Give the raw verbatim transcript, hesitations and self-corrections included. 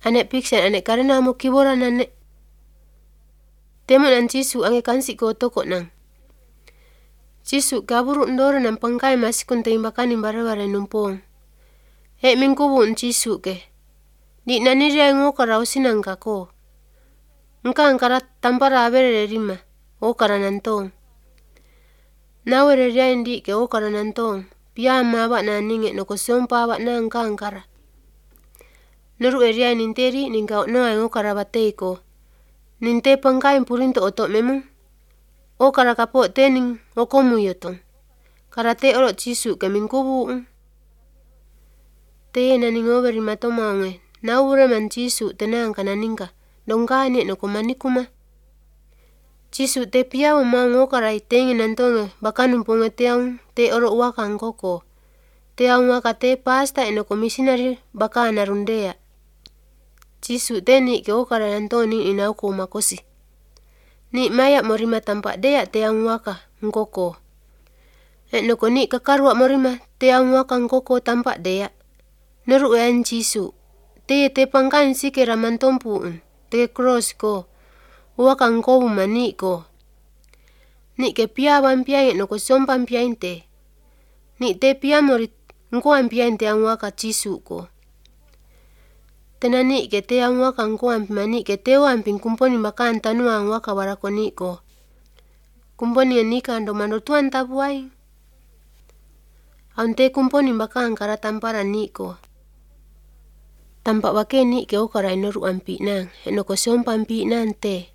Ane piksen ane karena mo kiboran ane. Temo nan Jisu ange kansi ko toko nang. Jisu gaburu ndoro nan pangkai masih kun teimbakani bare-bare numpong. He mingkubu un Jisu ke. Di naniria ngokara usinang kako. Ngka angkara tampara abere rima. Okara nantong. Nawere ria indi ke okara nantong. Pia maba na ninge no kosompa aba na ngka angkara. Nuru eria ninteri ningka noa ngokara batei ko. Ninte pangkai purinto otok memang. Okara kapo tening okomu yotong. Karate oro Jisu ke mingkubu. Te nani ngoberi matomaonge. Naure man Jisu tenang kananingka. Dongkani no komanikuma. Jisu te pia ma ngokara itengi nantonge. Baka numpunge teang te oro waka ngkoko. Teang waka te pasta eno komisinari baka narundea. Jisu te ni ke okara nantoni inauko makosi. Ni maya morima tampak dea teang waka ngkoko. Eno ko ni kakarwa morima teang waka ngkoko tampak dea. Nuru ean Jisu. Te te pangkan sikera mantompuun. Te cross ko. Waka ngkobu mani ko. Ni ke pia wampiang eno ko sompan piainte. Ni te pia morit ngkoan piainte ang waka Jisu ko. Tenani ke te ang waka ngkoan mani ke te wamping kumponi makan tanua ang waka warakoni ko. Kumponi anika ando manutuan tabuai. Aunte kumponi makan kara tampara niko. Tampak wake ni ke okara inoru ampi nang. Eno ko sompan pi nang te.